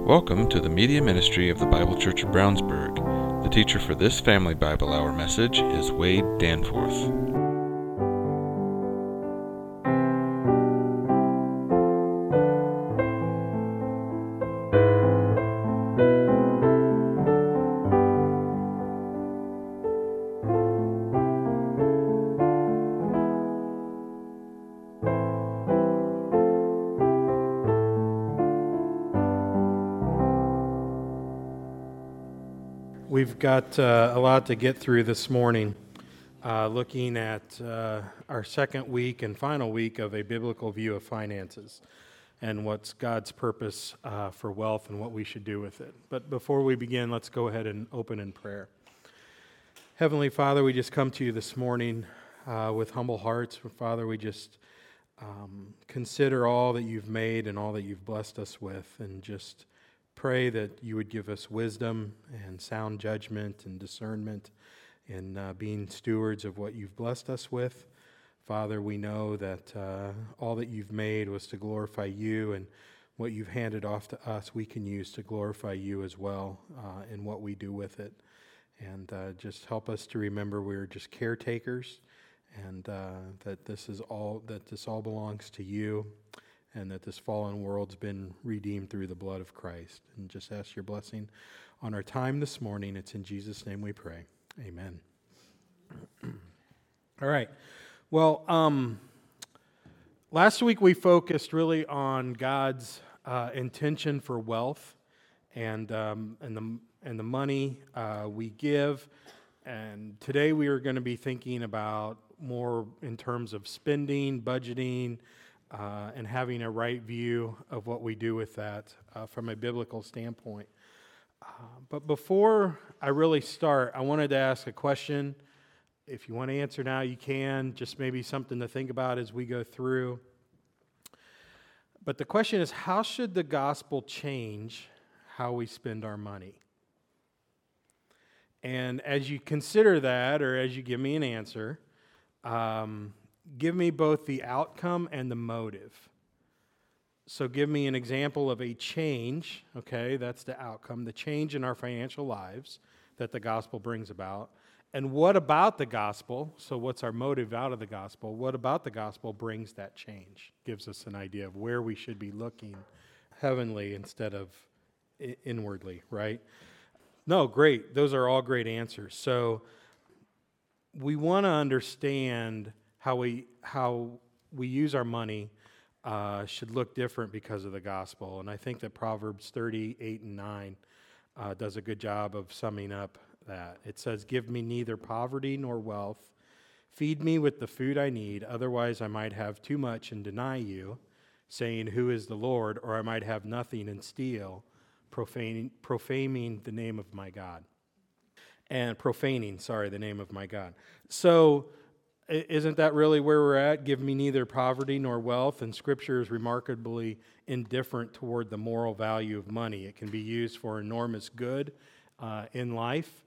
Welcome to the Media Ministry of the Bible Church of Brownsburg. The teacher for this Family Bible Hour message is Wade Danforth. We've got a lot to get through this morning, looking at our second week and final week of a biblical view of finances and what's God's purpose for wealth and what we should do with it. But before we begin, let's go ahead and open in prayer. Heavenly Father, we just come to you this morning with humble hearts. Father, we just consider all that you've made and all that you've blessed us with, and just pray that you would give us wisdom and sound judgment and discernment in being stewards of what you've blessed us with. Father, we know that all that you've made was to glorify you, and what you've handed off to us we can use to glorify you as well in what we do with it. And just help us to remember we're just caretakers, and that this all belongs to you, and that this fallen world's been redeemed through the blood of Christ. And just ask your blessing on our time this morning. It's in Jesus' name we pray. Amen. All right. Well, last week we focused really on God's intention for wealth and the money we give. And today we are going to be thinking about more in terms of spending, budgeting, and having a right view of what we do with that from a biblical standpoint. But before I really start, I wanted to ask a question. If you want to answer now, you can. Just maybe something to think about as we go through. But the question is, how should the gospel change how we spend our money? And as you consider that, or as you give me an answer, give me both the outcome and the motive. So give me an example of a change, okay, that's the outcome, the change in our financial lives that the gospel brings about. And what about the gospel, so what's our motive out of the gospel, what about the gospel brings that change? Gives us an idea of where we should be looking heavenly instead of inwardly, right? No, great, those are all great answers. So we want to understand how we use our money should look different because of the gospel. And I think that Proverbs 38 and 9 does a good job of summing up that. It says, "Give me neither poverty nor wealth. Feed me with the food I need. Otherwise I might have too much and deny you, saying, 'Who is the Lord?' Or I might have nothing and steal, profaning the name of my God." And profaning, the name of my God. So isn't that really where we're at? Give me neither poverty nor wealth. And Scripture is remarkably indifferent toward the moral value of money. It can be used for enormous good in life.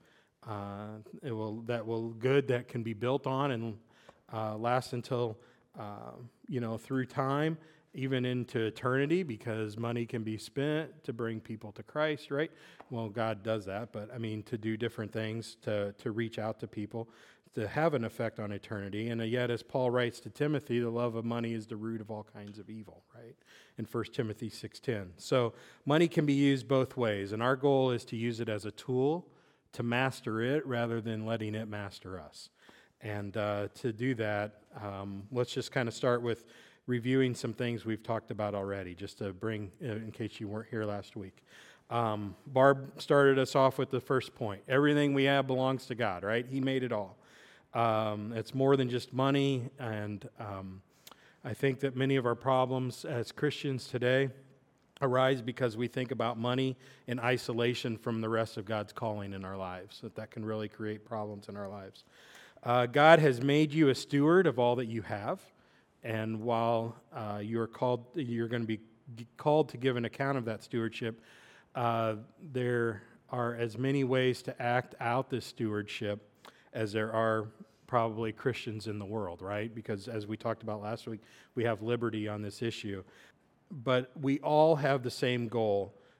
Good that can be built on and last until through time, even into eternity, because money can be spent to bring people to Christ, right? Well, God does that, but I mean to do different things to reach out to people, to have an effect on eternity. And yet, as Paul writes to Timothy, the love of money is the root of all kinds of evil, right? In 1 Timothy 6:10. So money can be used both ways, and our goal is to use it as a tool to master it rather than letting it master us. And to do that, let's just kind of start with reviewing some things we've talked about already, just to bring, in case you weren't here last week. Barb started us off with the first point. Everything we have belongs to God, right? He made it all. It's more than just money, and I think that many of our problems as Christians today arise because we think about money in isolation from the rest of God's calling in our lives. That can really create problems in our lives. God has made you a steward of all that you have, and while you're going to be called to give an account of that stewardship, there are as many ways to act out this stewardship as there are probably Christians in the world, right? Because as we talked about last week, we have liberty on this issue. But we all have the same goal,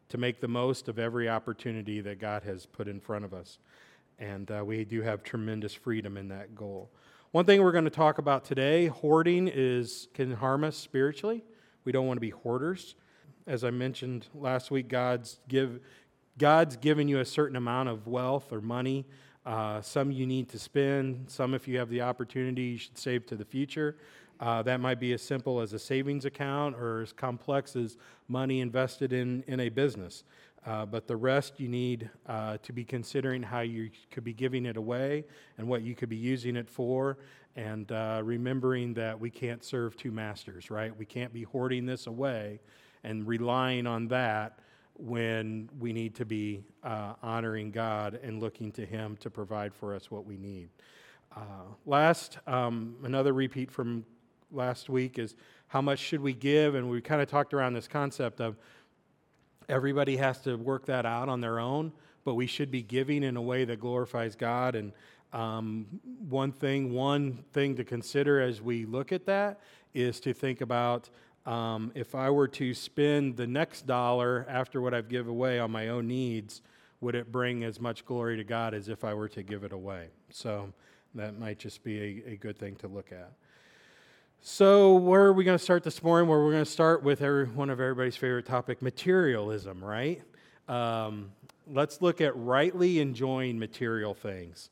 to make the most of every opportunity that God has put in front of us. And we do have tremendous freedom in that goal. One thing we're going to talk about today, hoarding can harm us spiritually. We don't want to be hoarders. As I mentioned last week, God's given you a certain amount of wealth or money. Some you need to spend. Some, if you have the opportunity, you should save to the future. That might be as simple as a savings account or as complex as money invested in a business. But the rest you need to be considering how you could be giving it away and what you could be using it for, and remembering that we can't serve two masters, right? We can't be hoarding this away and relying on that when we need to be honoring God and looking to Him to provide for us what we need. Another repeat from last week is how much should we give? And we kind of talked around this concept of everybody has to work that out on their own, but we should be giving in a way that glorifies God. And one thing to consider as we look at that is to think about if I were to spend the next dollar after what I've given away on my own needs, would it bring as much glory to God as if I were to give it away? So that might just be a good thing to look at. So where are we going to start this morning? Well, we're going to start with one of everybody's favorite topic, materialism, right? Let's look at rightly enjoying material things.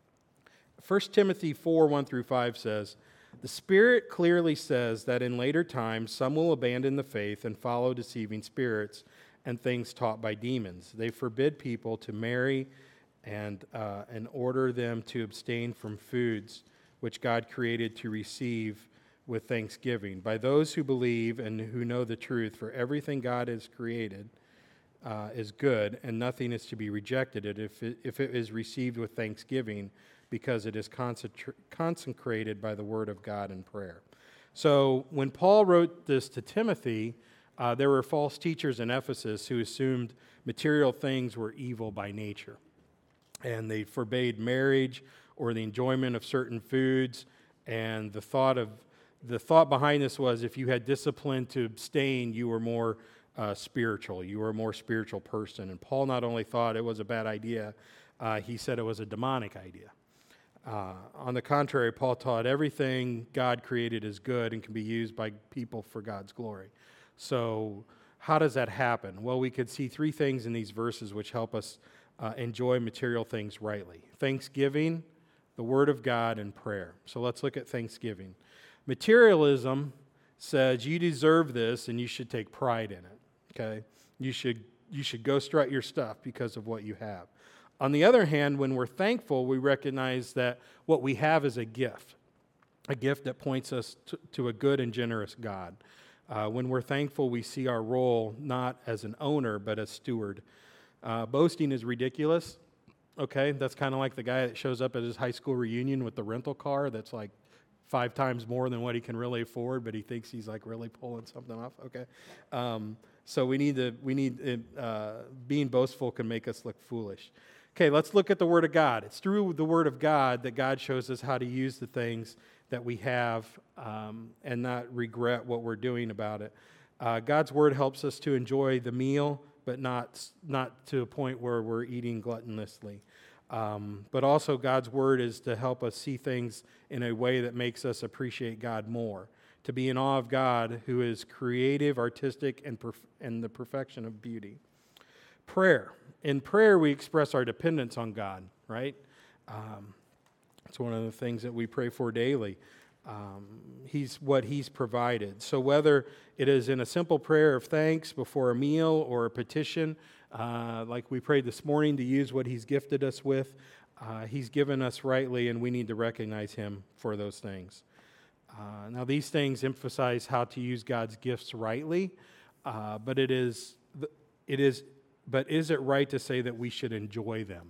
1 Timothy 4, 1 through 5 says, "The Spirit clearly says that in later times some will abandon the faith and follow deceiving spirits and things taught by demons. They forbid people to marry and order them to abstain from foods which God created to receive with thanksgiving. By those who believe and who know the truth, for everything God has created is good, and nothing is to be rejected if it is received with thanksgiving, because it is consecrated by the word of God in prayer." So when Paul wrote this to Timothy, there were false teachers in Ephesus who assumed material things were evil by nature. And they forbade marriage or the enjoyment of certain foods. And the thought behind this was if you had discipline to abstain, you were more spiritual. You were a more spiritual person. And Paul not only thought it was a bad idea, he said it was a demonic idea. On the contrary, Paul taught everything God created is good and can be used by people for God's glory. So how does that happen? Well, we could see three things in these verses which help us enjoy material things rightly: thanksgiving, the Word of God, and prayer. So let's look at thanksgiving. Materialism says you deserve this and you should take pride in it. Okay, you should go strut your stuff because of what you have. On the other hand, when we're thankful, we recognize that what we have is a gift that points us to a good and generous God. When we're thankful, we see our role not as an owner, but as steward. Boasting is ridiculous. Okay, that's kind of like the guy that shows up at his high school reunion with the rental car that's like 5 times more than what he can really afford, but he thinks he's like really pulling something off. Okay, so being boastful can make us look foolish. Okay, let's look at the Word of God. It's through the Word of God that God shows us how to use the things that we have and not regret what we're doing about it. God's Word helps us to enjoy the meal, but not to a point where we're eating gluttonously. But also God's Word is to help us see things in a way that makes us appreciate God more, to be in awe of God, who is creative, artistic, and the perfection of beauty. Prayer. In prayer, we express our dependence on God, right? It's one of the things that we pray for daily. He's provided. So whether it is in a simple prayer of thanks before a meal or a petition, like we prayed this morning, to use what He's gifted us with, He's given us rightly, and we need to recognize Him for those things. Now, these things emphasize how to use God's gifts rightly, but is it right to say that we should enjoy them?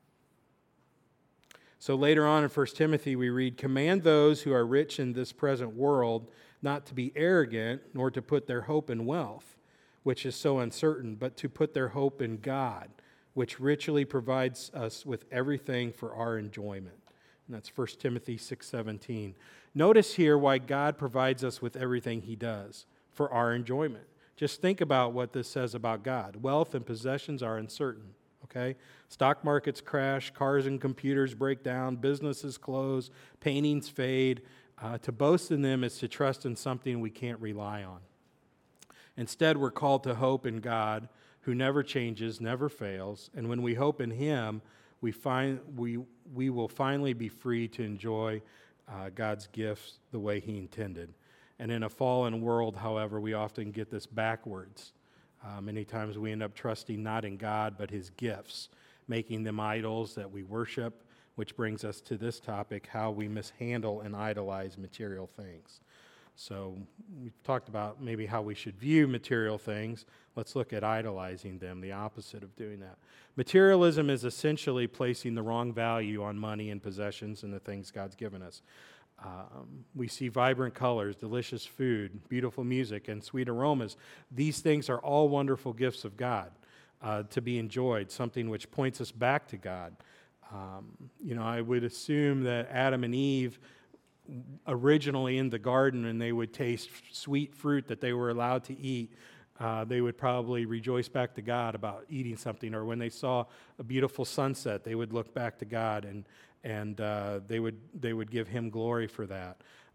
So later on in 1 Timothy, we read, "Command those who are rich in this present world not to be arrogant, nor to put their hope in wealth, which is so uncertain, but to put their hope in God, which richly provides us with everything for our enjoyment." And that's 1 Timothy 6:17. Notice here why God provides us with everything He does for our enjoyment, Just think about what this says about God. Wealth and possessions are uncertain, okay? Stock markets crash, cars and computers break down, businesses close, paintings fade. To boast in them is to trust in something we can't rely on. Instead, we're called to hope in God, who never changes, never fails, and when we hope in Him, we will finally be free to enjoy God's gifts the way He intended. And in a fallen world, however, we often get this backwards. Many times we end up trusting not in God, but His gifts, making them idols that we worship, which brings us to this topic, how we mishandle and idolize material things. So we've talked about maybe how we should view material things. Let's look at idolizing them, the opposite of doing that. Materialism is essentially placing the wrong value on money and possessions and the things God's given us. We see vibrant colors, delicious food, beautiful music, and sweet aromas. These things are all wonderful gifts of God to be enjoyed, something which points us back to God. I would assume that Adam and Eve originally in the garden, and they would taste sweet fruit that they were allowed to eat, they would probably rejoice back to God about eating something. Or when they saw a beautiful sunset, they would look back to God and they would give Him glory for that.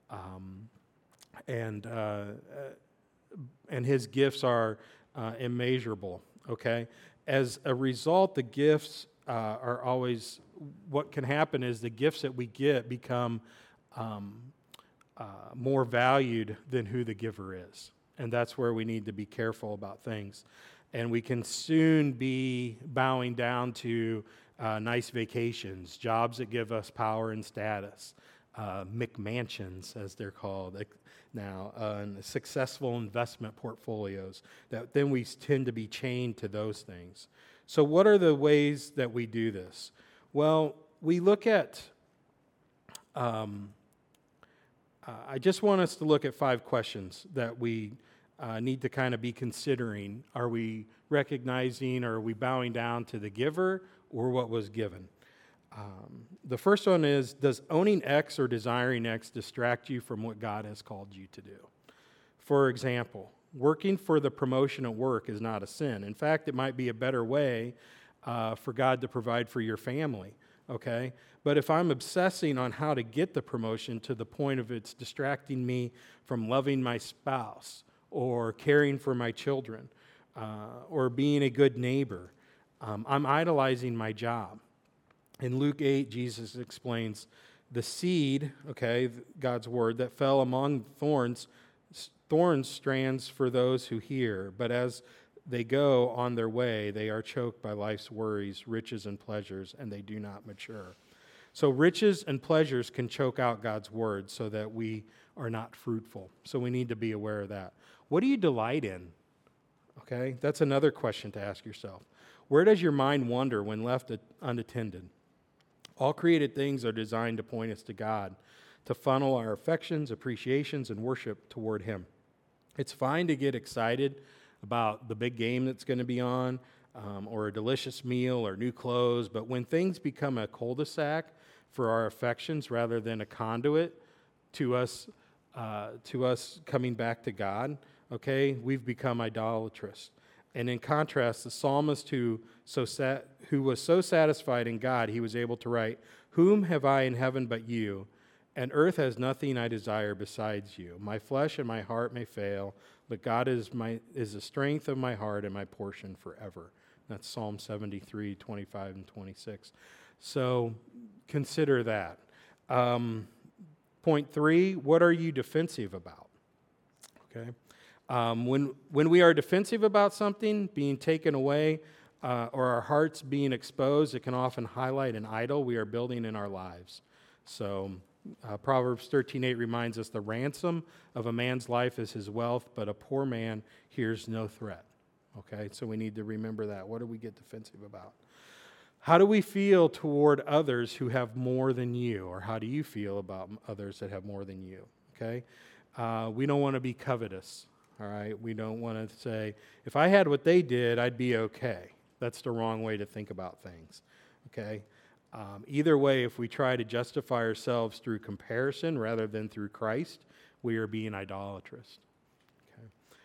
And His gifts are immeasurable. Okay, as a result, the gifts are always. What can happen is the gifts that we get become more valued than who the giver is. And that's where we need to be careful about things. And we can soon be bowing down to nice vacations, jobs that give us power and status, McMansions, as they're called now, and successful investment portfolios. Then we tend to be chained to those things. So what are the ways that we do this? Well, we look at... I just want us to look at 5 questions that we need to kind of be considering. Are we recognizing, or are we bowing down to the giver or what was given? The first one is, does owning X or desiring X distract you from what God has called you to do? For example, working for the promotion at work is not a sin. In fact, it might be a better way for God to provide for your family. Okay? But if I'm obsessing on how to get the promotion to the point of it's distracting me from loving my spouse or caring for my children or being a good neighbor, I'm idolizing my job. In Luke 8, Jesus explains the seed, okay, God's word, that fell among thorns strands for those who hear, but as they go on their way, they are choked by life's worries, riches, and pleasures, and they do not mature. So riches and pleasures can choke out God's word so that we are not fruitful. So we need to be aware of that. What do you delight in? Okay, that's another question to ask yourself. Where does your mind wander when left unattended? All created things are designed to point us to God, to funnel our affections, appreciations, and worship toward Him. It's fine to get excited about the big game that's going to be on, or a delicious meal or new clothes, but when things become a cul-de-sac for our affections rather than a conduit to us coming back to God, okay, we've become idolatrous. And in contrast, the psalmist who was so satisfied in God, he was able to write, "Whom have I in heaven but you? And earth has nothing I desire besides you. My flesh and my heart may fail, but God is the strength of my heart and my portion forever." That's Psalm 73, 25 and 26. So consider that. Point 3, what are you defensive about? Okay. When we are defensive about something being taken away or our hearts being exposed, it can often highlight an idol we are building in our lives. So Proverbs 13:8 reminds us the ransom of a man's life is his wealth, but a poor man hears no threat. Okay, so we need to remember that. What do we get defensive about? How do we feel toward others who have more than you? Or how do you feel about others that have more than you? Okay, we don't want to be covetous. All right, we don't want to say, if I had what they did, I'd be okay. That's the wrong way to think about things. Okay. Either way, if we try to justify ourselves through comparison rather than through Christ, we are being idolatrous. Okay.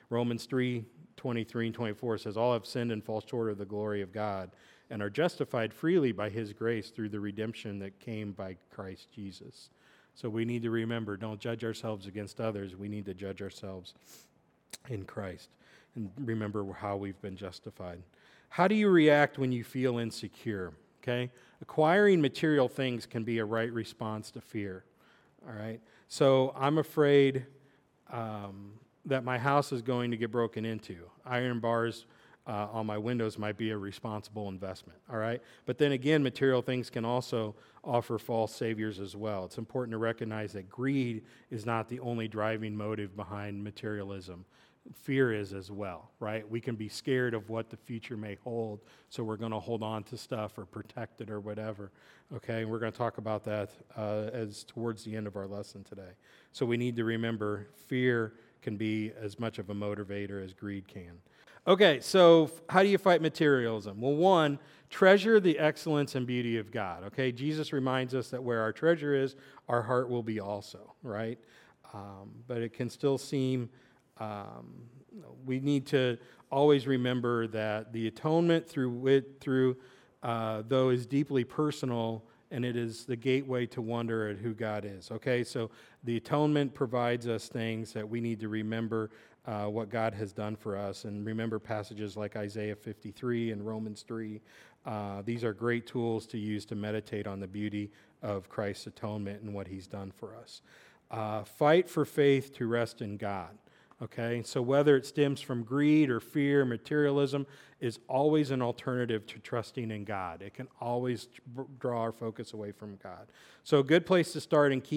Romans 3:23 and 24 says, all have sinned and fall short of the glory of God and are justified freely by his grace through the redemption that came by Christ Jesus. So we need to remember, don't judge ourselves against others. We need to judge ourselves in Christ and remember how we've been justified. How do you react when you feel insecure? Okay? Acquiring material things can be a right response to fear. All right? So I'm afraid that my house is going to get broken into. Iron bars on my windows might be a responsible investment, all right? But then again, material things can also offer false saviors as well. It's important to recognize that greed is not the only driving motive behind materialism. Fear is as well, right? We can be scared of what the future may hold, so we're going to hold on to stuff or protect it or whatever, okay? And we're going to talk about that as towards the end of our lesson today. So we need to remember fear can be as much of a motivator as greed can. Okay, so how do you fight materialism? Well, one, treasure the excellence and beauty of God, okay? Jesus reminds us that where our treasure is, our heart will be also, right? But it can still seem, we need to always remember that the atonement though is deeply personal, and it is the gateway to wonder at who God is, okay? So the atonement provides us things that we need to remember what God has done for us, and remember passages like Isaiah 53 and Romans 3. These are great tools to use to meditate on the beauty of Christ's atonement and what he's done for us. Fight for faith to rest in God. Okay, so whether it stems from greed or fear, materialism is always an alternative to trusting in God. It can always draw our focus away from God. So a good place to start in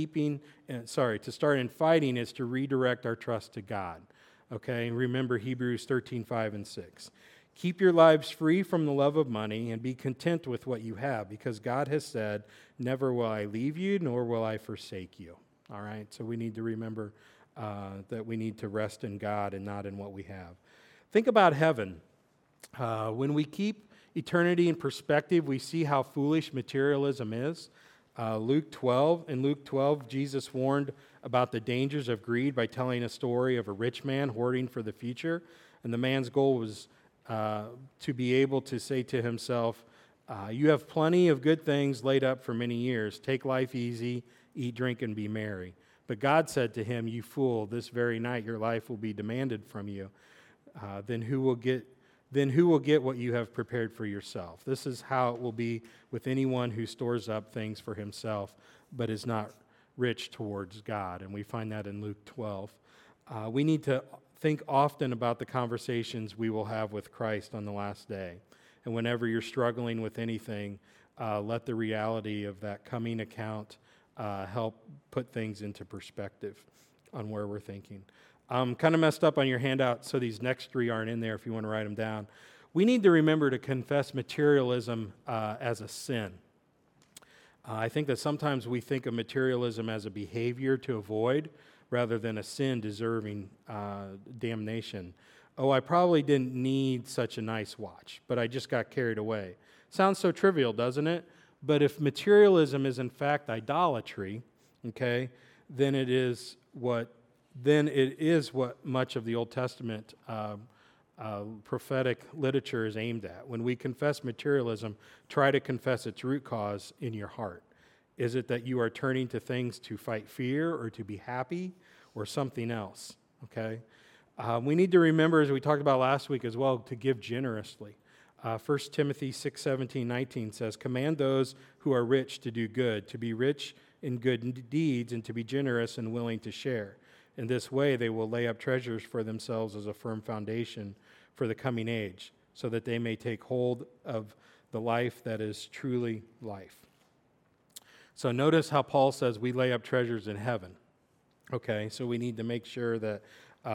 fighting is to redirect our trust to God. Okay, and remember Hebrews 13:5 and 6. Keep your lives free from the love of money and be content with what you have, because God has said, never will I leave you, nor will I forsake you. All right, so we need to remember that we need to rest in God and not in what we have. Think about heaven. When we keep eternity in perspective, we see how foolish materialism is. In Luke 12, Jesus warned about the dangers of greed by telling a story of a rich man hoarding for the future. And the man's goal was to be able to say to himself, you have plenty of good things laid up for many years. Take life easy, eat, drink, and be merry. But God said to him, you fool, this very night your life will be demanded from you. Then who will get what you have prepared for yourself? This is how it will be with anyone who stores up things for himself, but is not rich towards God. And we find that in Luke 12. We need to think often about the conversations we will have with Christ on the last day. And whenever you're struggling with anything, let the reality of that coming account help put things into perspective on where we're thinking. Kind of messed up on your handout, so these next three aren't in there if you want to write them down. We need to remember to confess materialism as a sin. I think that sometimes we think of materialism as a behavior to avoid rather than a sin deserving damnation. Oh, I probably didn't need such a nice watch, but I just got carried away. Sounds so trivial, doesn't it? But if materialism is in fact idolatry, okay, then it is what much of the Old Testament prophetic literature is aimed at. When we confess materialism, try to confess its root cause in your heart. Is it that you are turning to things to fight fear or to be happy or something else? Okay, we need to remember, as we talked about last week as well, to give generously. 1 Timothy 6:17-19 says, command those who are rich to do good, to be rich in good deeds, and to be generous and willing to share. In this way, they will lay up treasures for themselves as a firm foundation for the coming age, so that they may take hold of the life that is truly life. So notice how Paul says we lay up treasures in heaven. Okay, so we need to make sure that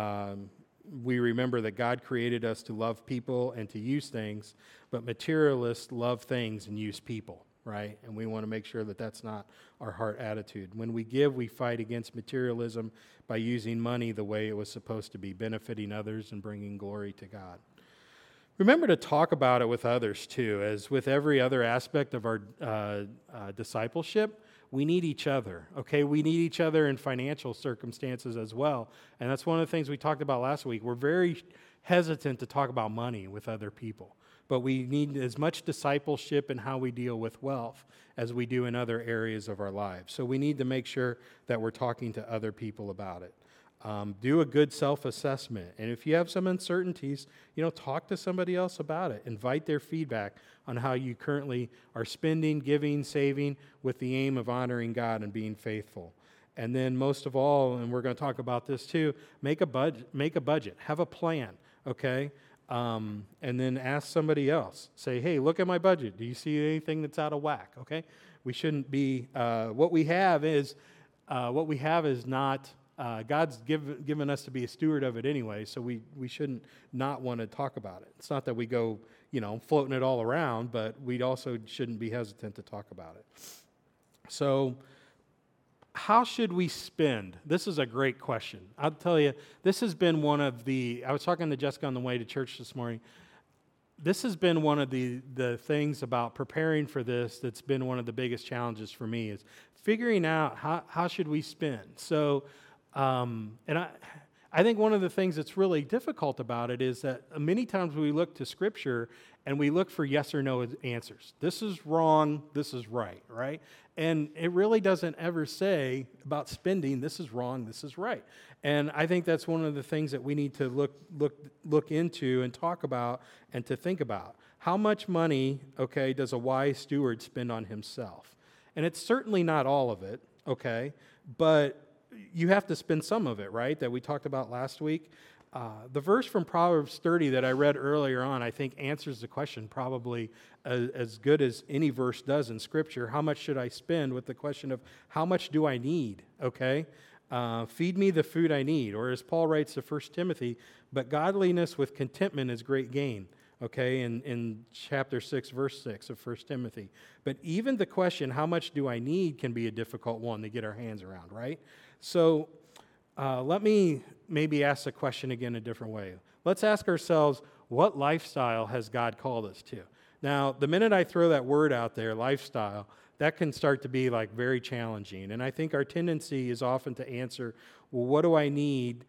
we remember that God created us to love people and to use things, but materialists love things and use people, right? And we want to make sure that that's not our heart attitude. When we give, we fight against materialism by using money the way it was supposed to be, benefiting others and bringing glory to God. Remember to talk about it with others too. As with every other aspect of our discipleship, we need each other, okay? We need each other in financial circumstances as well. And that's one of the things we talked about last week. We're very hesitant to talk about money with other people, but we need as much discipleship in how we deal with wealth as we do in other areas of our lives. So we need to make sure that we're talking to other people about it. Do a good self-assessment. And if you have some uncertainties, talk to somebody else about it. Invite their feedback on how you currently are spending, giving, saving with the aim of honoring God and being faithful. And then most of all, and we're going to talk about this too, make a budget, have a plan, okay? And then ask somebody else. Say, hey, look at my budget. Do you see anything that's out of whack, okay? We shouldn't be, what we have is not... God's given us to be a steward of it anyway, so we shouldn't not want to talk about it. It's not that we go, floating it all around, but we also shouldn't be hesitant to talk about it. So how should we spend? This is a great question. I'll tell you, this has been I was talking to Jessica on the way to church this morning. This has been one of the things about preparing for this that's been one of the biggest challenges for me is figuring out how should we spend. So, and I think one of the things that's really difficult about it is that many times we look to Scripture and we look for yes or no answers. This is wrong, this is right? And it really doesn't ever say about spending, this is wrong, this is right. And I think that's one of the things that we need to look into and talk about and to think about. How much money, okay, does a wise steward spend on himself? And it's certainly not all of it, okay, but you have to spend some of it, right, that we talked about last week. The verse from Proverbs 30 that I read earlier on, I think, answers the question probably as good as any verse does in Scripture. How much should I spend, with the question of how much do I need, okay? Feed me the food I need. Or as Paul writes to 1 Timothy, but godliness with contentment is great gain. Okay, in chapter 6, verse 6 of 1 Timothy. But even the question, how much do I need, can be a difficult one to get our hands around, right? So let me maybe ask the question again a different way. Let's ask ourselves, what lifestyle has God called us to? Now, the minute I throw that word out there, lifestyle, that can start to be like very challenging. And I think our tendency is often to answer, well, what do I need?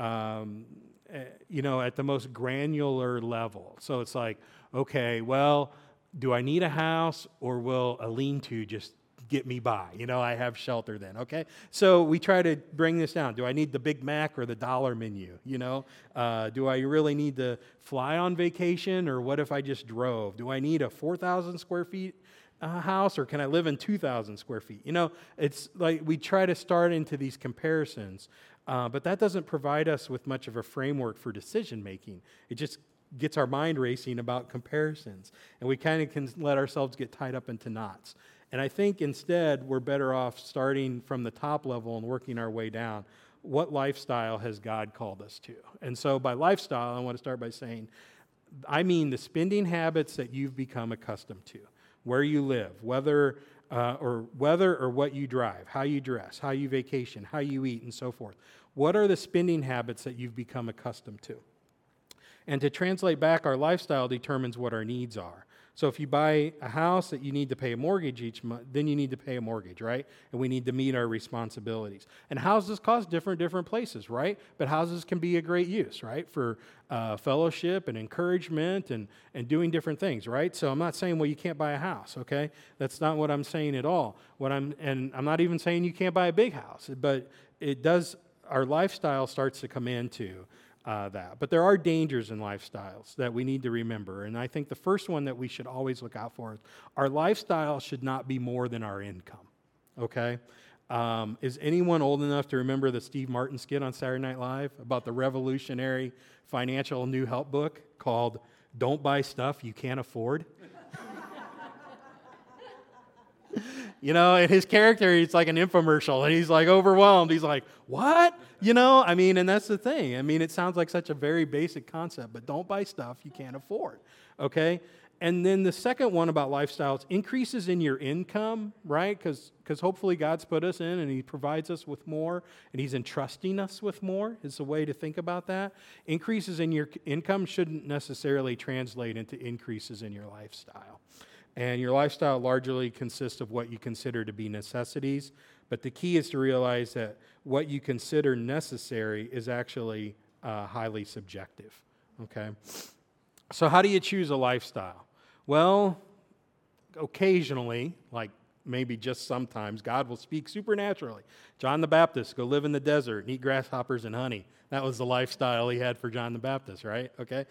At the most granular level. So it's like, okay, well, do I need a house or will a lean-to just get me by? I have shelter then, okay? So we try to bring this down. Do I need the Big Mac or the dollar menu? Do I really need to fly on vacation, or what if I just drove? Do I need a 4,000 square feet house, or can I live in 2,000 square feet? It's like we try to start into these comparisons. But that doesn't provide us with much of a framework for decision making. It just gets our mind racing about comparisons. And we kind of can let ourselves get tied up into knots. And I think instead we're better off starting from the top level and working our way down. What lifestyle has God called us to? And so by lifestyle, I want to start by saying, I mean the spending habits that you've become accustomed to, where you live, whether or what you drive, how you dress, how you vacation, how you eat, and so forth. What are the spending habits that you've become accustomed to? And to translate back, our lifestyle determines what our needs are. So if you buy a house that you need to pay a mortgage each month, then you need to pay a mortgage, right? And we need to meet our responsibilities. And houses cost different places, right? But houses can be a great use, right? For fellowship and encouragement and doing different things, right? So I'm not saying, well, you can't buy a house, okay? That's not what I'm saying at all. And I'm not even saying you can't buy a big house, but our lifestyle starts to come into that. But there are dangers in lifestyles that we need to remember. And I think the first one that we should always look out for is our lifestyle should not be more than our income, okay? Is anyone old enough to remember the Steve Martin skit on Saturday Night Live about the revolutionary financial new help book called Don't Buy Stuff You Can't Afford? And his character, he's like an infomercial, and he's like overwhelmed. He's like, what? And that's the thing. It sounds like such a very basic concept, but don't buy stuff you can't afford, okay? And then the second one about lifestyles, increases in your income, right? Because hopefully God's put us in and He provides us with more, and He's entrusting us with more is the way to think about that. Increases in your income shouldn't necessarily translate into increases in your lifestyle. And your lifestyle largely consists of what you consider to be necessities. But the key is to realize that what you consider necessary is actually highly subjective. Okay? So how do you choose a lifestyle? Well, occasionally, like maybe just sometimes, God will speak supernaturally. John the Baptist, go live in the desert and eat grasshoppers and honey. That was the lifestyle he had for John the Baptist, right? Okay?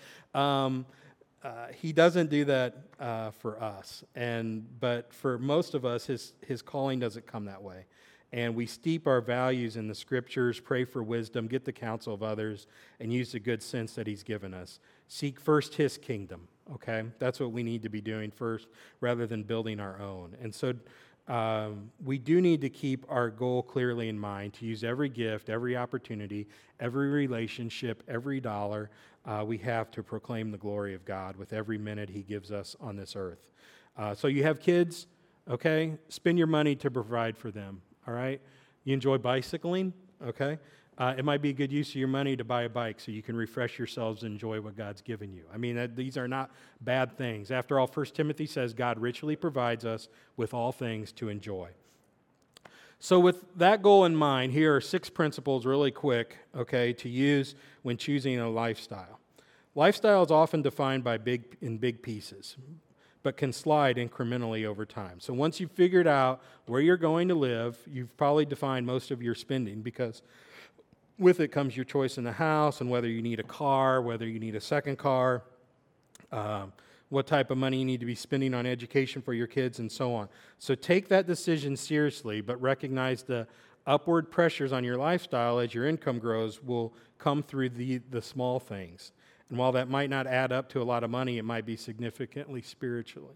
He doesn't do that for us. But for most of us, his calling doesn't come that way. And we steep our values in the Scriptures, pray for wisdom, get the counsel of others, and use the good sense that he's given us. Seek first his kingdom, okay? That's what we need to be doing first rather than building our own. And so we do need to keep our goal clearly in mind, to use every gift, every opportunity, every relationship, every dollar we have to proclaim the glory of God with every minute he gives us on this earth. So you have kids, okay? Spend your money to provide for them. All right? You enjoy bicycling? Okay? It might be a good use of your money to buy a bike so you can refresh yourselves and enjoy what God's given you. I mean, these are not bad things. After all, 1 Timothy says God richly provides us with all things to enjoy. So with that goal in mind, here are 6 principles really quick, okay, to use when choosing a lifestyle. Lifestyle is often defined by big pieces, but can slide incrementally over time. So once you've figured out where you're going to live, you've probably defined most of your spending, because with it comes your choice in the house and whether you need a car, whether you need a second car, what type of money you need to be spending on education for your kids, and so on. So take that decision seriously, but recognize the upward pressures on your lifestyle as your income grows will come through the small things. And while that might not add up to a lot of money, it might be significant spiritually.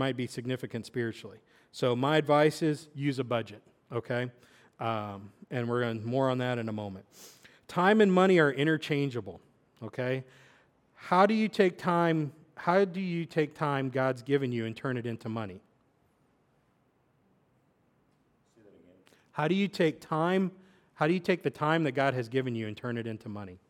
So my advice is use a budget, okay? And we're going more on that in a moment. Time and money are interchangeable, okay? How do you take time God's given you and turn it into money? Say that again. How do you take the time that God has given you and turn it into money?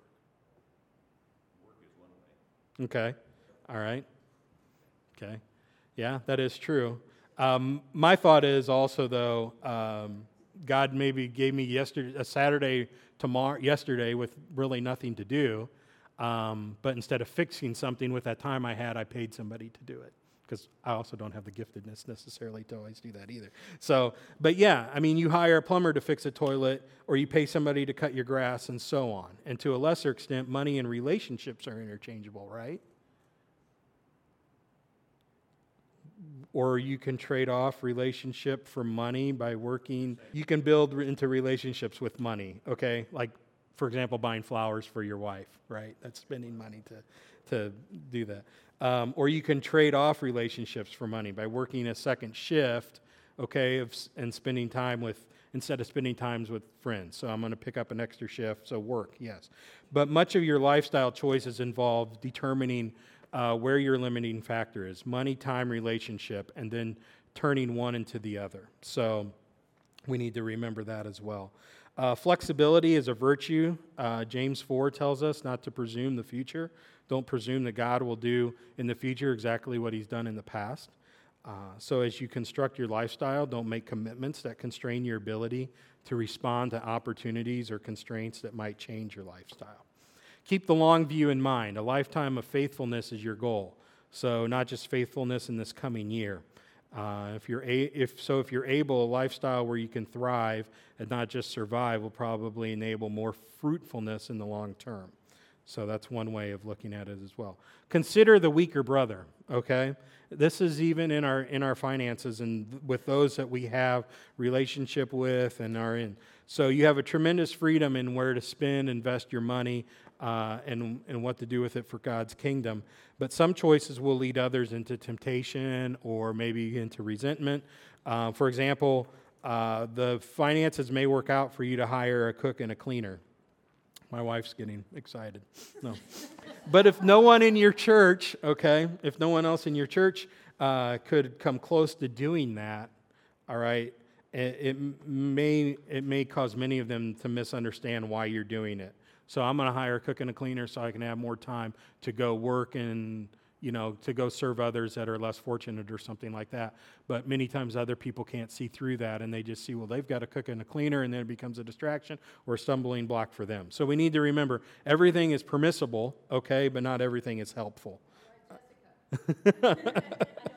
Work is one way. Okay. All right. Okay. Yeah, that is true. My thought is also, though, God maybe gave me yesterday with really nothing to do, but instead of fixing something with that time I had, I paid somebody to do it, because I also don't have the giftedness necessarily to always do that either. So, but yeah, I mean, you hire a plumber to fix a toilet, or you pay somebody to cut your grass, and so on. And to a lesser extent, money and relationships are interchangeable, right? Or you can trade off relationship for money by working. You can build into relationships with money, okay? Like, for example, buying flowers for your wife, right? That's spending money to do that. Or you can trade off relationships for money by working a second shift, okay, and spending time instead of spending time with friends. So I'm going to pick up an extra shift, so work, yes. But much of your lifestyle choices involve determining where your limiting factor is: money, time, relationship, and then turning one into the other. So we need to remember that as well. Flexibility is a virtue. James 4 tells us not to presume the future. Don't presume that God will do in the future exactly what he's done in the past. So as you construct your lifestyle, don't make commitments that constrain your ability to respond to opportunities or constraints that might change your lifestyle. Keep the long view in mind. A lifetime of faithfulness is your goal. So not just faithfulness in this coming year. If you're able, a lifestyle where you can thrive and not just survive will probably enable more fruitfulness in the long term. So that's one way of looking at it as well. Consider the weaker brother, okay? This is even in our finances and with those that we have relationship with and are in. So you have a tremendous freedom in where to spend, invest your money, and what to do with it for God's kingdom. But some choices will lead others into temptation or maybe into resentment. For example, the finances may work out for you to hire a cook and a cleaner. My wife's getting excited. No. But if no one in your church, okay, if no one else in your church could come close to doing that, all right, it may cause many of them to misunderstand why you're doing it. So I'm going to hire a cook and a cleaner so I can have more time to go work and to go serve others that are less fortunate or something like that. But many times other people can't see through that, and they just see, well, they've got a cook and a cleaner, and then it becomes a distraction or a stumbling block for them. So we need to remember, everything is permissible, okay, but not everything is helpful. I don't think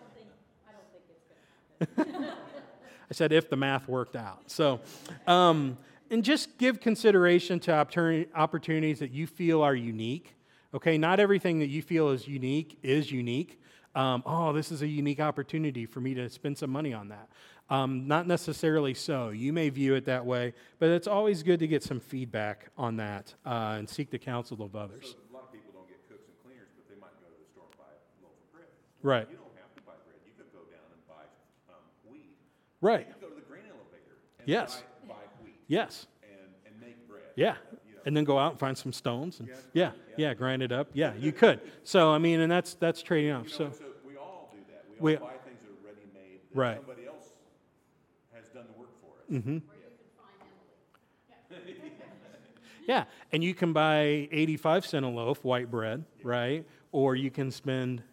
it's going to happen. I said if the math worked out. So, and just give consideration to opportunities that you feel are unique. Okay, not everything that you feel is unique is unique. This is a unique opportunity for me to spend some money on that. Not necessarily so. You may view it that way, but it's always good to get some feedback on that and seek the counsel of others. So a lot of people don't get cooks and cleaners, but they might go to the store and buy a loaf of bread. Right. You don't have to buy bread. You could go down and buy wheat. Right. You could go to the grain elevator and Yes. buy wheat Yes. and make bread. Yeah. And then go out and find some stones and grind it up. Yeah, you could. So I mean, and that's trading off. So So we all do that. We- We all buy things that are ready made that Right. somebody else has done the work for us. Mm-hmm. Or you can find Emily. Yeah, and you can buy 85-cent a loaf white bread, right? Or you can spend,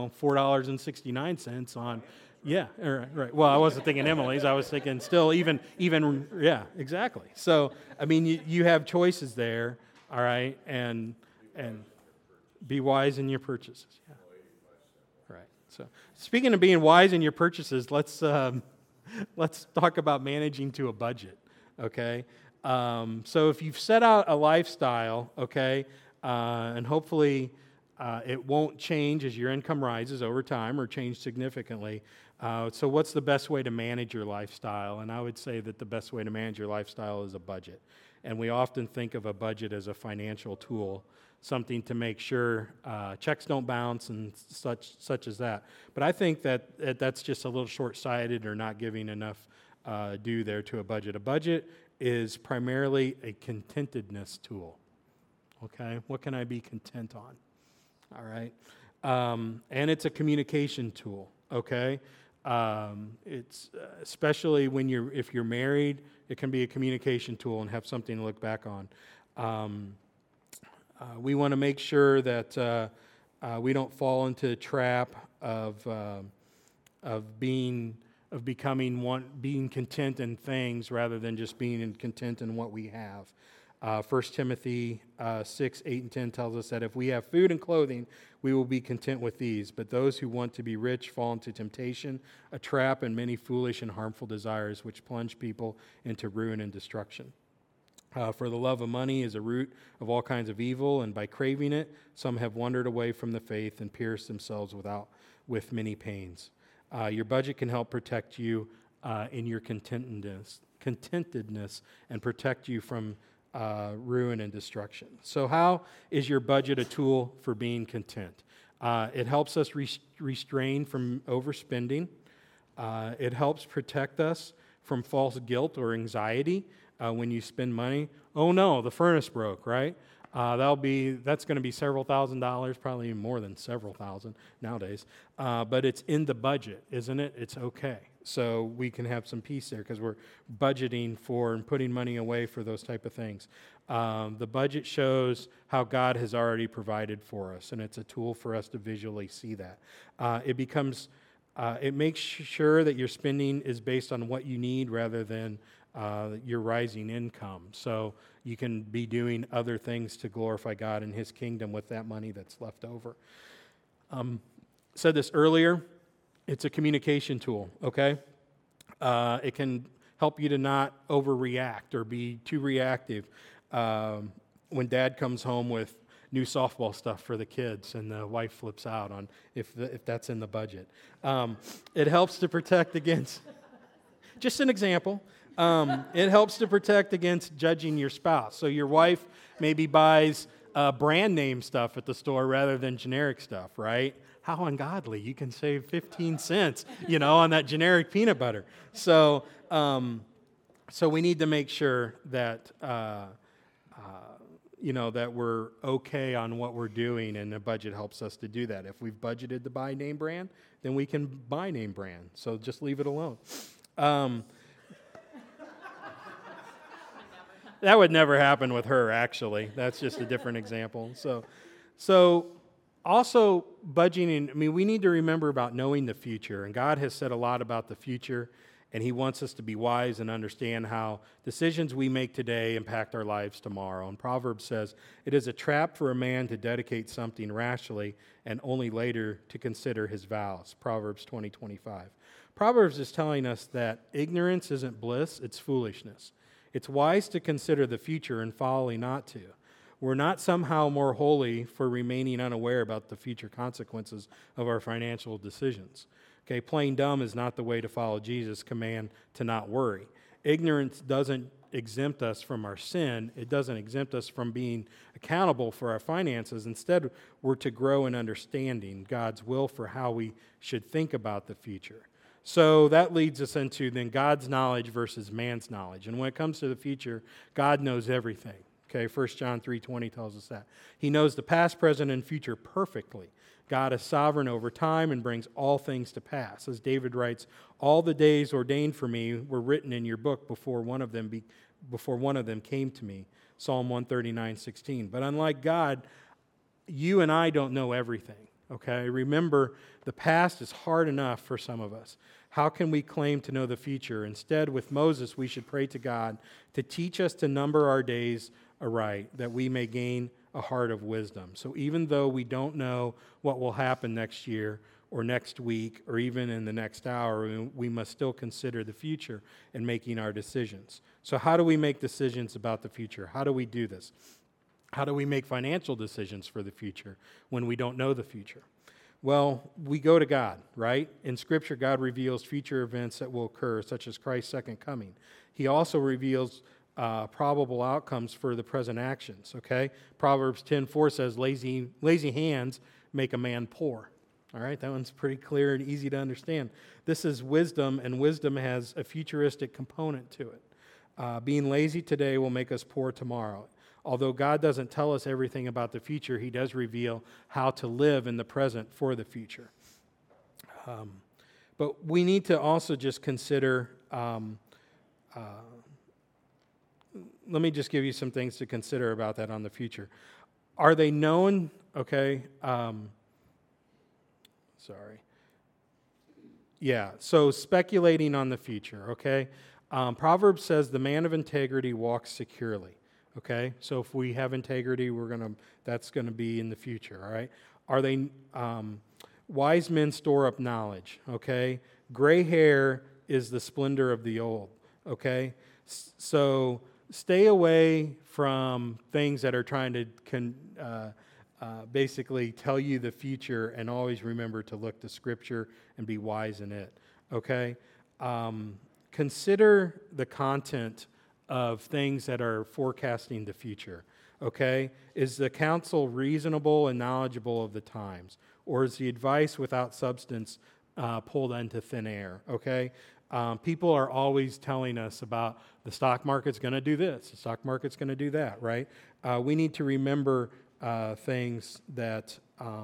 $4.69 on, right. Well, I wasn't thinking Emily's. I was thinking still even, yeah, exactly. So, I mean, you have choices there, all right, and be wise in your purchases. Yeah. Right. So, speaking of being wise in your purchases, let's talk about managing to a budget. Okay. So if you've set out a lifestyle, okay, and hopefully it won't change as your income rises over time or change significantly. So what's the best way to manage your lifestyle? And I would say that the best way to manage your lifestyle is a budget. And we often think of a budget as a financial tool, something to make sure checks don't bounce and such as that. But I think that that's just a little short-sighted or not giving enough due there to a budget. A budget is primarily a contentedness tool. Okay, what can I be content on? All right, and it's a communication tool. Okay, it's especially if you're married, it can be a communication tool and have something to look back on. We want to make sure that we don't fall into the trap of being content in things rather than just being content in what we have. 1 Timothy 6, 8, and 10 tells us that if we have food and clothing, we will be content with these. But those who want to be rich fall into temptation, a trap, and many foolish and harmful desires which plunge people into ruin and destruction. For the love of money is a root of all kinds of evil, and by craving it, some have wandered away from the faith and pierced themselves with many pains. Your budget can help protect you in your contentedness and protect you from ruin and destruction. So how is your budget a tool for being content? It helps us restrain from overspending. It helps protect us from false guilt or anxiety when you spend money. Oh no, the furnace broke, right? That's going to be several $1,000s, probably even more than several thousand nowadays. But it's in the budget, isn't it? It's okay. So we can have some peace there because we're budgeting for and putting money away for those type of things. The budget shows how God has already provided for us, and it's a tool for us to visually see that. It makes sure that your spending is based on what you need rather than your rising income. So you can be doing other things to glorify God and His kingdom with that money that's left over. Said this earlier, it's a communication tool, okay? It can help you to not overreact or be too reactive when dad comes home with new softball stuff for the kids and the wife flips out on if that's in the budget. It helps to protect against, just an example, it helps to protect against judging your spouse. So your wife maybe buys brand name stuff at the store rather than generic stuff, right? How ungodly. You can save 15 cents, on that generic peanut butter. So we need to make sure that, that we're okay on what we're doing, and the budget helps us to do that. If we've budgeted to buy name brand, then we can buy name brand. So just leave it alone. That would never happen with her, actually. That's just a different example. So Also, budgeting, I mean, we need to remember about knowing the future. And God has said a lot about the future, and He wants us to be wise and understand how decisions we make today impact our lives tomorrow. And Proverbs says, "It is a trap for a man to dedicate something rashly and only later to consider his vows." Proverbs 20:25. Proverbs is telling us that ignorance isn't bliss, it's foolishness. It's wise to consider the future and folly not to. We're not somehow more holy for remaining unaware about the future consequences of our financial decisions. Okay, plain dumb is not the way to follow Jesus' command to not worry. Ignorance doesn't exempt us from our sin. It doesn't exempt us from being accountable for our finances. Instead, we're to grow in understanding God's will for how we should think about the future. So that leads us into then God's knowledge versus man's knowledge. And when it comes to the future, God knows everything. Okay, 1 John 3:20 tells us that. He knows the past, present, and future perfectly. God is sovereign over time and brings all things to pass. As David writes, "All the days ordained for me were written in your book before one of them came to me." Psalm 139:16. But unlike God, you and I don't know everything. Okay? Remember, the past is hard enough for some of us. How can we claim to know the future? Instead, with Moses, we should pray to God to teach us to number our days aright, that we may gain a heart of wisdom. So even though we don't know what will happen next year or next week or even in the next hour, we must still consider the future in making our decisions. So how do we make decisions about the future? How do we do this? How do we make financial decisions for the future when we don't know the future? Well, we go to God, right? In Scripture, God reveals future events that will occur, such as Christ's second coming. He also reveals probable outcomes for the present actions, okay? Proverbs 10:4 says, lazy hands make a man poor. All right, that one's pretty clear and easy to understand. This is wisdom, and wisdom has a futuristic component to it. Being lazy today will make us poor tomorrow. Although God doesn't tell us everything about the future, He does reveal how to live in the present for the future. But we need to also just consider, let me just give you some things to consider about that on the future. Are they known? Okay. So speculating on the future, okay? Proverbs says the man of integrity walks securely. Okay, so if we have integrity, that's gonna be in the future. All right, are they wise men store up knowledge? Okay, gray hair is the splendor of the old. Okay, so stay away from things that are trying to basically tell you the future, and always remember to look to Scripture and be wise in it. Okay, consider the content of things that are forecasting the future, okay? Is the counsel reasonable and knowledgeable of the times? Or is the advice without substance pulled into thin air, okay? People are always telling us about the stock market's going to do this, the stock market's going to do that, right? We need to remember things that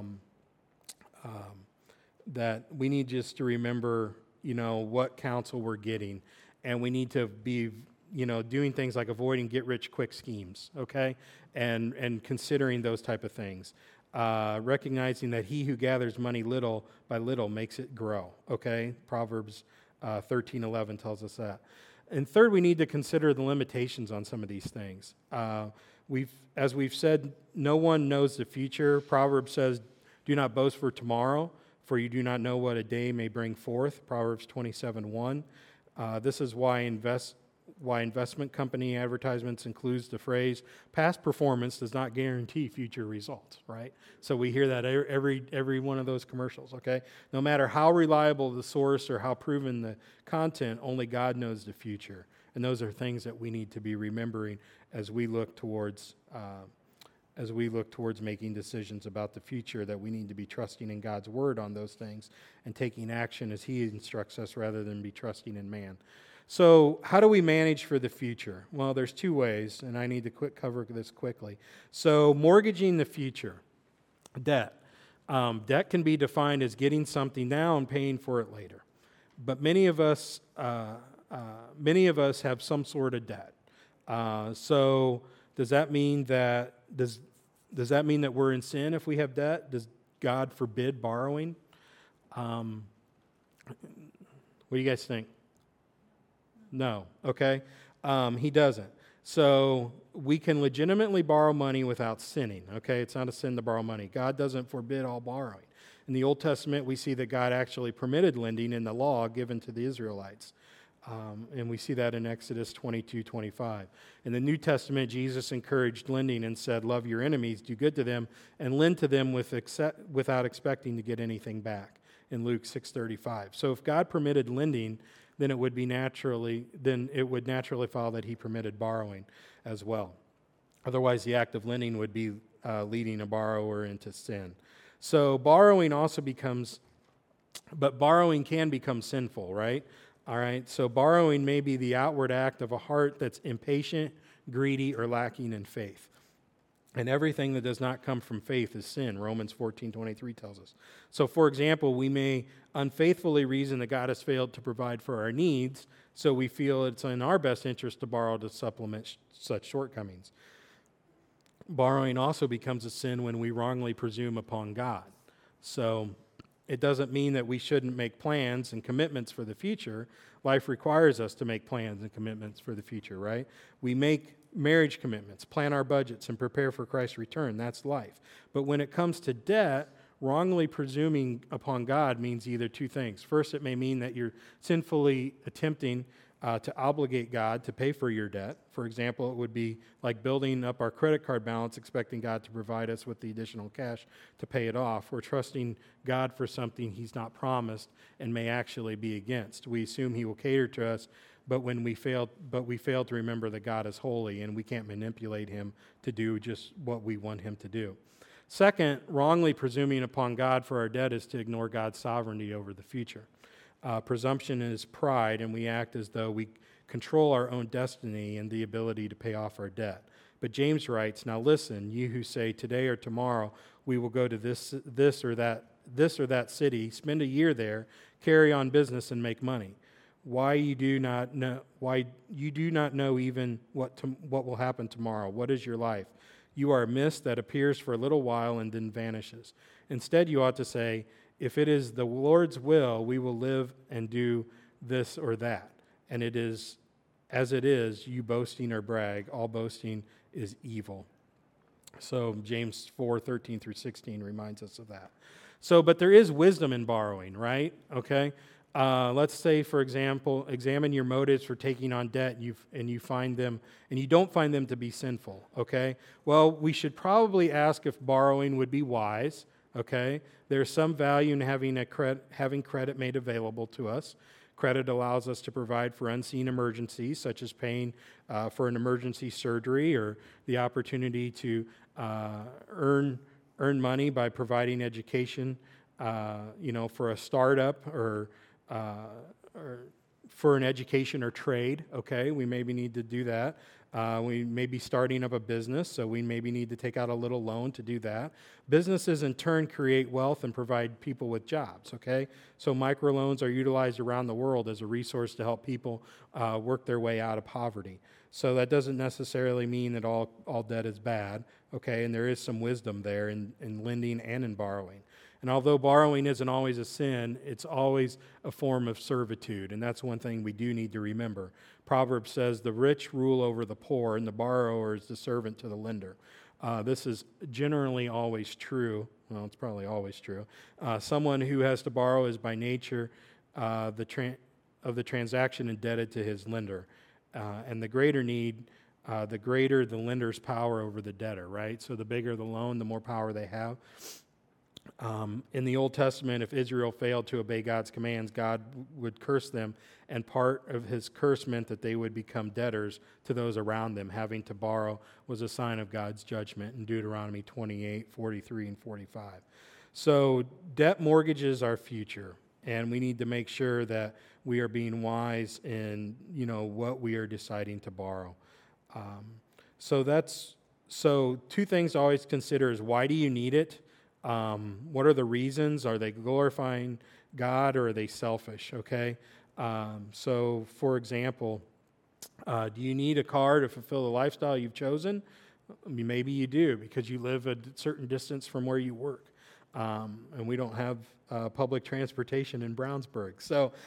we need just to remember, what counsel we're getting. And we need to be doing things like avoiding get-rich-quick schemes, okay? And considering those type of things. Recognizing that he who gathers money little by little makes it grow, okay? Proverbs 13:11 tells us that. And third, we need to consider the limitations on some of these things. As we've said, no one knows the future. Proverbs says, "Do not boast for tomorrow, for you do not know what a day may bring forth." Proverbs 27:1. This is why investment company advertisements includes the phrase, "Past performance does not guarantee future results," right? So we hear that every one of those commercials, okay? No matter how reliable the source or how proven the content, only God knows the future. And those are things that we need to be remembering as we look towards making decisions about the future, that we need to be trusting in God's word on those things and taking action as He instructs us rather than be trusting in man. So how do we manage for the future? Well, there's two ways, and I need to cover this quickly. So mortgaging the future, debt. Debt can be defined as getting something now and paying for it later. But many of us have some sort of debt. So does that mean that we're in sin if we have debt? God forbid borrowing? What do you guys think? No, okay? He doesn't. So we can legitimately borrow money without sinning, okay? It's not a sin to borrow money. God doesn't forbid all borrowing. In the Old Testament, we see that God actually permitted lending in the law given to the Israelites. And we see that in Exodus 22:25. In the New Testament, Jesus encouraged lending and said, love your enemies, do good to them, and lend to them without expecting to get anything back, in Luke 6:35. So if God permitted lending, then it would naturally follow that he permitted borrowing as well. Otherwise, the act of lending would be leading a borrower into sin. So borrowing can become sinful, right? All right, so borrowing may be the outward act of a heart that's impatient, greedy, or lacking in faith. And everything that does not come from faith is sin, Romans 14:23 tells us. So, for example, we may unfaithfully reason that God has failed to provide for our needs, so we feel it's in our best interest to borrow to supplement such shortcomings. Borrowing also becomes a sin when we wrongly presume upon God. So, it doesn't mean that we shouldn't make plans and commitments for the future. Life requires us to make plans and commitments for the future, right? We make marriage commitments, plan our budgets, and prepare for Christ's return. That's life. But when it comes to debt, wrongly presuming upon God means either two things. First, it may mean that you're sinfully attempting to obligate God to pay for your debt. For example, it would be like building up our credit card balance, expecting God to provide us with the additional cash to pay it off. We're trusting God for something he's not promised and may actually be against. We assume he will cater to us, but we fail to remember that God is holy and we can't manipulate him to do just what we want him to do. Second, wrongly presuming upon God for our debt is to ignore God's sovereignty over the future. Presumption is pride, and we act as though we control our own destiny and the ability to pay off our debt. But James writes, now listen, you who say today or tomorrow we will go to this or that city, spend a year there, carry on business and make money. Why you do not know even what will happen tomorrow? What is your life? You are a mist that appears for a little while and then vanishes. Instead, you ought to say, if it is the Lord's will, we will live and do this or that. And it is, as it is, you boasting or brag. All boasting is evil. So James 4:13-16 reminds us of that. So, but there is wisdom in borrowing, right? Okay. Let's say, for example, examine your motives for taking on debt, and you don't find them to be sinful. Okay. Well, we should probably ask if borrowing would be wise. Okay, there's some value in having credit made available to us. Credit allows us to provide for unseen emergencies, such as paying for an emergency surgery or the opportunity to earn money by providing education, for a startup or for an education or trade. Okay, we maybe need to do that. We may be starting up a business, so we maybe need to take out a little loan to do that. Businesses, in turn, create wealth and provide people with jobs, okay? So microloans are utilized around the world as a resource to help people work their way out of poverty. So that doesn't necessarily mean that all debt is bad, okay? And there is some wisdom there in lending and in borrowing. And although borrowing isn't always a sin, it's always a form of servitude, and that's one thing we do need to remember. Proverbs says, the rich rule over the poor, and the borrower is the servant to the lender. This is generally always true. Well, it's probably always true. Someone who has to borrow is by nature of the transaction indebted to his lender. And the greater the lender's power over the debtor, right? So the bigger the loan, the more power they have. In the Old Testament, if Israel failed to obey God's commands, God would curse them, and part of his curse meant that they would become debtors to those around them. Having to borrow was a sign of God's judgment in Deuteronomy 28:43 and 45. So debt mortgages our future, and we need to make sure that we are being wise in what we are deciding to borrow. So two things to always consider is, why do you need it? What are the reasons? Are they glorifying God, or are they selfish? Okay. So for example, do you need a car to fulfill the lifestyle you've chosen? Maybe you do, because you live a certain distance from where you work. And we don't have public transportation in Brownsburg.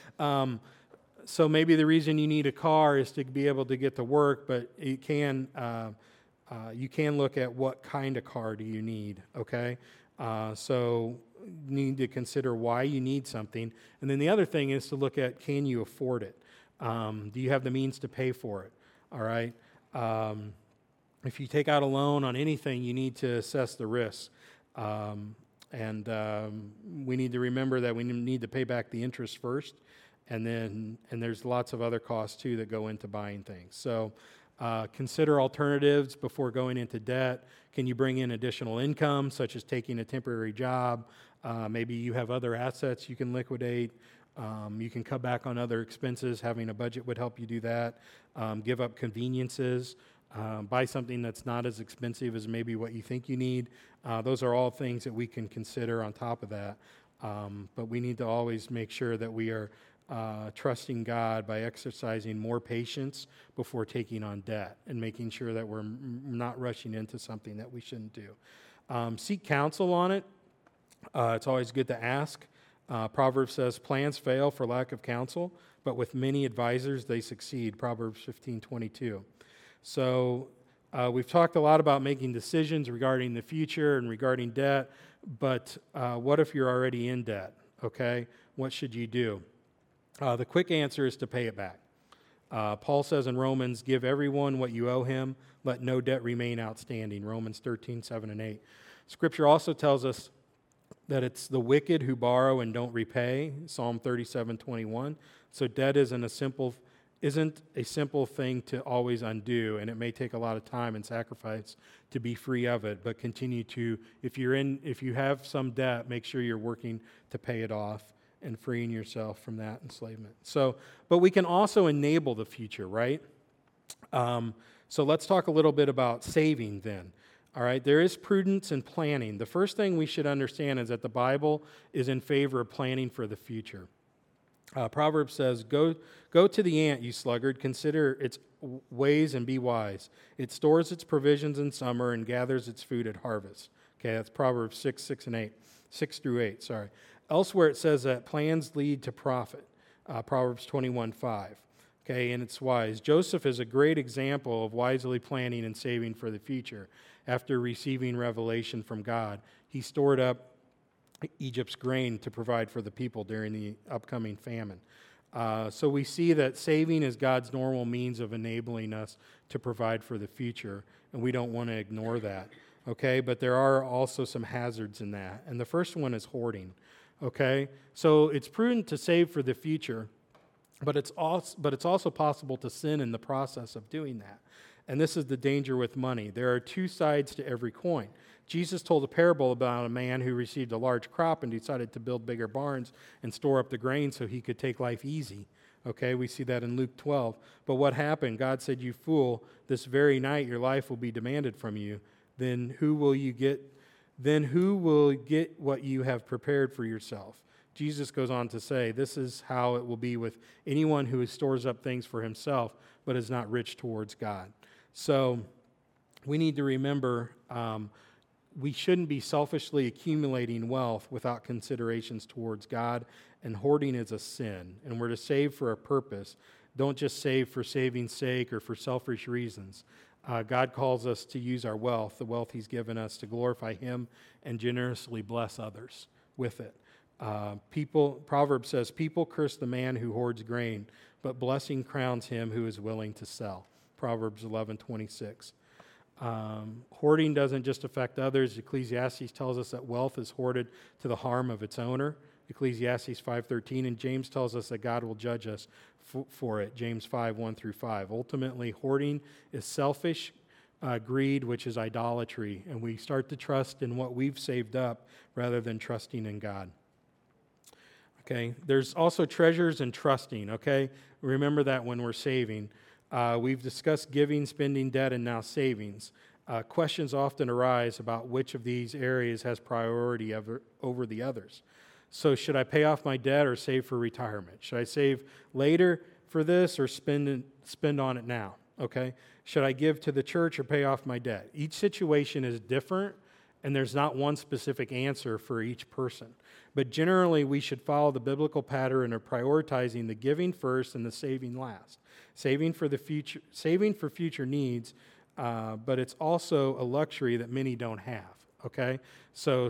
So maybe the reason you need a car is to be able to get to work, but you can look at what kind of car do you need, okay? So you need to consider why you need something. And then the other thing is to look at, can you afford it? Do you have the means to pay for it, all right? If you take out a loan on anything, you need to assess the risks. And we need to remember that we need to pay back the interest first. And there's lots of other costs too that go into buying things. So consider alternatives before going into debt. Can you bring in additional income, such as taking a temporary job? Maybe you have other assets you can liquidate. You can cut back on other expenses. Having a budget would help you do that. Give up conveniences. Buy something that's not as expensive as maybe what you think you need. Those are all things that we can consider on top of that. But we need to always make sure that we are trusting God by exercising more patience before taking on debt and making sure that we're not rushing into something that we shouldn't do. Seek counsel on it. It's always good to ask. Proverbs says, plans fail for lack of counsel, but with many advisors they succeed. Proverbs 15:22. So we've talked a lot about making decisions regarding the future and regarding debt, but what if you're already in debt, okay? What should you do? The quick answer is to pay it back. Paul says in Romans, give everyone what you owe him, let no debt remain outstanding, Romans 13:7-8. Scripture also tells us that it's the wicked who borrow and don't repay, Psalm 37:21. So debt isn't a simple thing to always undo, and it may take a lot of time and sacrifice to be free of it, but continue to, if you have some debt, make sure you're working to pay it off and freeing yourself from that enslavement. So, but we can also enable the future, right? So let's talk a little bit about saving then. All right, there is prudence in planning. The first thing we should understand is that the Bible is in favor of planning for the future. Proverbs says, go to the ant, you sluggard, consider its ways and be wise. It stores its provisions in summer and gathers its food at harvest. Okay, that's Proverbs 6 through 8, sorry. Elsewhere it says that plans lead to profit, Proverbs 21:5. Okay, and it's wise. Joseph is a great example of wisely planning and saving for the future. After receiving revelation from God, he stored up Egypt's grain to provide for the people during the upcoming famine. So we see that saving is God's normal means of enabling us to provide for the future, and we don't want to ignore that. Okay, but there are also some hazards in that, and the first one is hoarding. Okay, so it's prudent to save for the future, but it's also possible to sin in the process of doing that. And this is the danger with money. There are two sides to every coin. Jesus told a parable about a man who received a large crop and decided to build bigger barns and store up the grain so he could take life easy. Okay, we see that in Luke 12. But what happened? God said, you fool, this very night your life will be demanded from you. Then who will get what you have prepared for yourself? Jesus goes on to say, this is how it will be with anyone who stores up things for himself, but is not rich towards God. So we need to remember we shouldn't be selfishly accumulating wealth without considerations towards God, and hoarding is a sin, and we're to save for a purpose. Don't just save for saving's sake or for selfish reasons. God calls us to use our wealth, the wealth he's given us, to glorify him and generously bless others with it. Proverbs says, people curse the man who hoards grain, but blessing crowns him who is willing to sell. Proverbs 11:26. Hoarding doesn't just affect others. Ecclesiastes tells us that wealth is hoarded to the harm of its owner. Ecclesiastes 5:13, and James tells us that God will judge us for it. James 5:1-5. Ultimately, hoarding is selfish greed, which is idolatry, and we start to trust in what we've saved up rather than trusting in God. Okay, there's also treasures and trusting, okay? Remember that when we're saving. We've discussed giving, spending, debt, and now savings. Questions often arise about which of these areas has priority over the others. So should I pay off my debt or save for retirement? Should I save later for this or spend on it now? Okay? Should I give to the church or pay off my debt? Each situation is different, and there's not one specific answer for each person. But generally, we should follow the biblical pattern of prioritizing the giving first and the saving last. Saving for future needs, but it's also a luxury that many don't have. Okay, so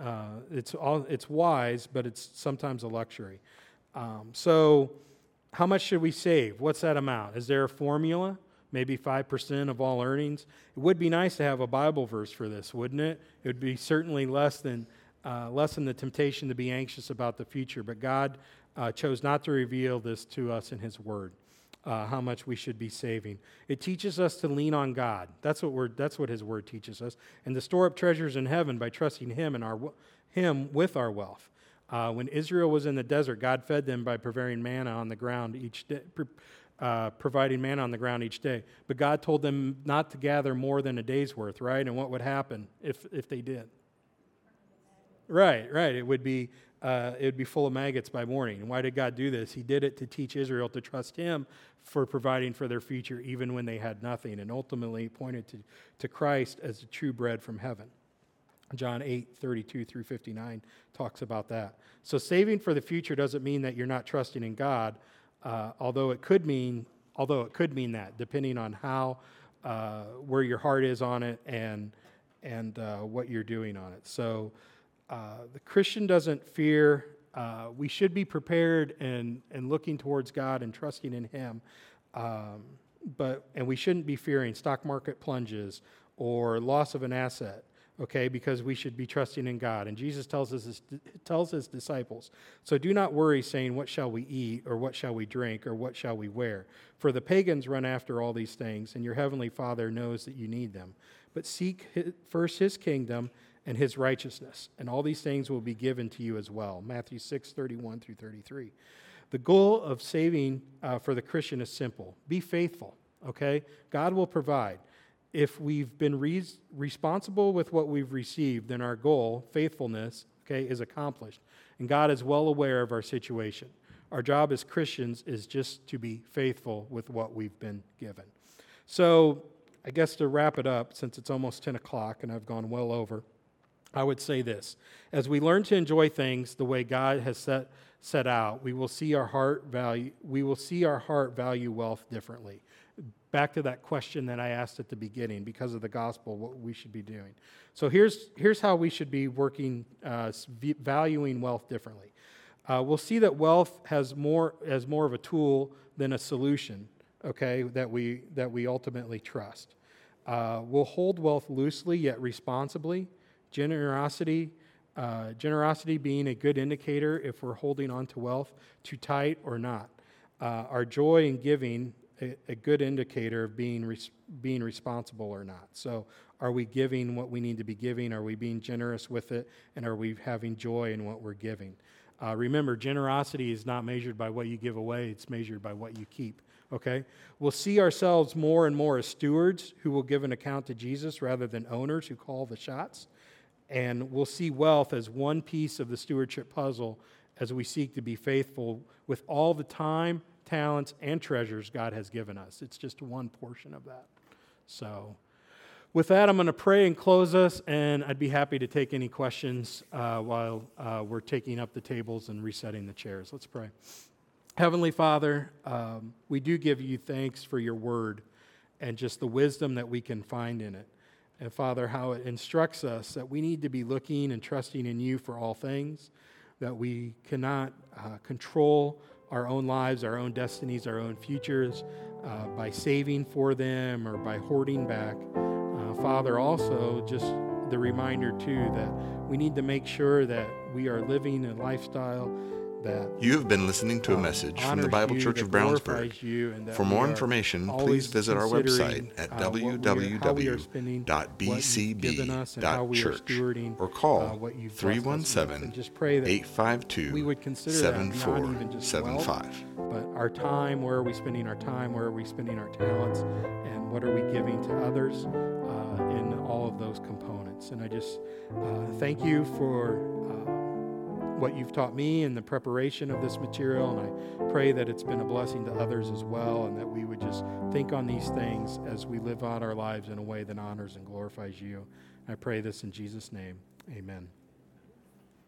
it's wise, but it's sometimes a luxury. So, how much should we save? What's that amount? Is there a formula? Maybe 5% of all earnings. It would be nice to have a Bible verse for this, wouldn't it? It would be certainly less than the temptation to be anxious about the future. But God chose not to reveal this to us in His Word, how much we should be saving. It teaches us to lean on God. That's what His Word teaches us, and to store up treasures in heaven by trusting Him with our wealth. When Israel was in the desert, God fed them by providing manna on the ground each day. Providing manna on the ground each day. But God told them not to gather more than a day's worth, right? And what would happen if they did? Right. It would be full of maggots by morning. And why did God do this? He did it to teach Israel to trust Him for providing for their future even when they had nothing, and ultimately pointed to Christ as the true bread from heaven. John 8:32 through 59 talks about that. So saving for the future doesn't mean that you're not trusting in God, although it could mean that, depending on how where your heart is on it and what you're doing on it. So the Christian doesn't fear. We should be prepared and looking towards God and trusting in Him, and we shouldn't be fearing stock market plunges or loss of an asset. Okay, because we should be trusting in God. And Jesus tells His disciples, so do not worry, saying, what shall we eat, or what shall we drink, or what shall we wear? For the pagans run after all these things, and your heavenly Father knows that you need them. But seek first His kingdom and His righteousness, and all these things will be given to you as well. Matthew 6:31 through 33. The goal of saving for the Christian is simple. Be faithful, okay? God will provide. If we've been responsible with what we've received, then our goal, faithfulness, okay, is accomplished. And God is well aware of our situation. Our job as Christians is just to be faithful with what we've been given. So I guess to wrap it up, since it's almost 10 o'clock and I've gone well over, I would say this. As we learn to enjoy things the way God has set out, we will see our heart value wealth differently. Back to that question that I asked at the beginning, because of the gospel, what we should be doing. So here's how we should be working, valuing wealth differently. We'll see that wealth has more of a tool than a solution, okay, that we ultimately trust. We'll hold wealth loosely yet responsibly. Generosity being a good indicator if we're holding on to wealth too tight or not. Our joy in giving, a good indicator of being responsible or not. So are we giving what we need to be giving? Are we being generous with it? And are we having joy in what we're giving? Remember, generosity is not measured by what you give away. It's measured by what you keep, okay? We'll see ourselves more and more as stewards who will give an account to Jesus rather than owners who call the shots. And we'll see wealth as one piece of the stewardship puzzle as we seek to be faithful with all the time, talents, and treasures God has given us. It's just one portion of that. So with that, I'm going to pray and close us, and I'd be happy to take any questions while we're taking up the tables and resetting the chairs. Let's pray. Heavenly Father, we do give you thanks for your word and just the wisdom that we can find in it. And Father, how it instructs us that we need to be looking and trusting in you for all things, that we cannot control our own lives, our own destinies, our own futures by saving for them or by hoarding back. Father, also just the reminder too that we need to make sure that we are living a lifestyle that You have been listening to a message from the Bible Church of Brownsburg. For more information, please visit our website at www.bcb.church or call 317-852-7475. But our time, where are we spending our time? Where are we spending our talents? And what are we giving to others in all of those components? And I just thank you for what you've taught me in the preparation of this material, and I pray that it's been a blessing to others as well, and that we would just think on these things as we live out our lives in a way that honors and glorifies you. I pray this in Jesus' name. Amen.